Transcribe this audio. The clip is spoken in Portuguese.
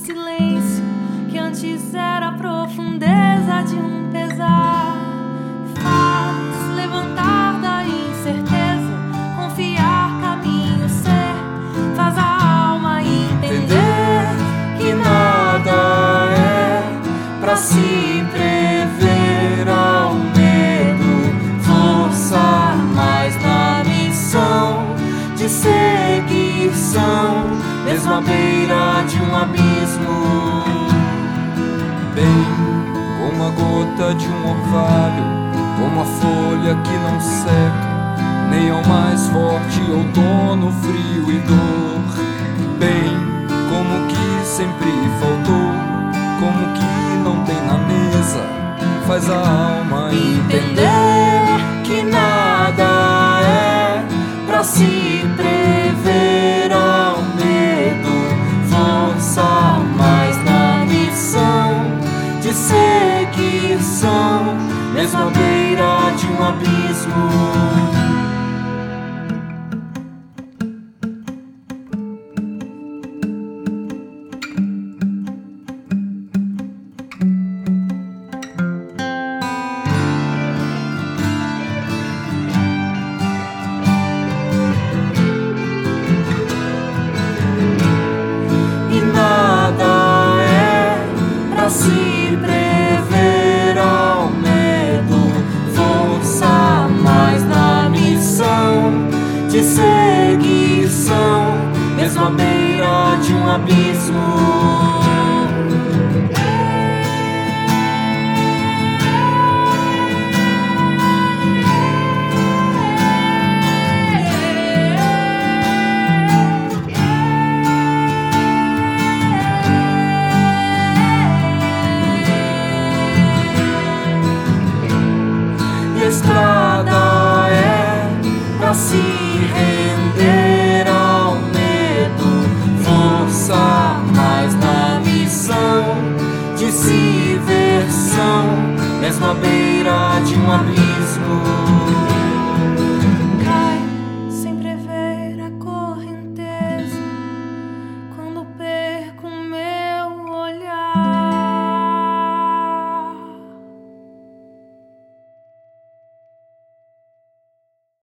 silêncio que antes era a profundeza de um pesar. Faz levantar da incerteza, confiar, caminho ser. Faz a alma entender que nada é pra se prever ao medo. Força mais na missão de seguição, mesmo à beira de um abismo. Bem, como a gota de um orvalho, como a folha que não seca, nem ao mais forte outono, frio e dor. Bem, como que sempre faltou, como que não tem na mesa, faz a alma Entender que nada é pra se prever ao medo. Força mais na missão de seguição, mesmo à beira de um abismo. Se prever ao medo, força mais na missão de seguição, mesmo à beira de um abismo. Estrada é pra se render ao medo. Força mais na missão de se versão, mesmo à beira de um abismo.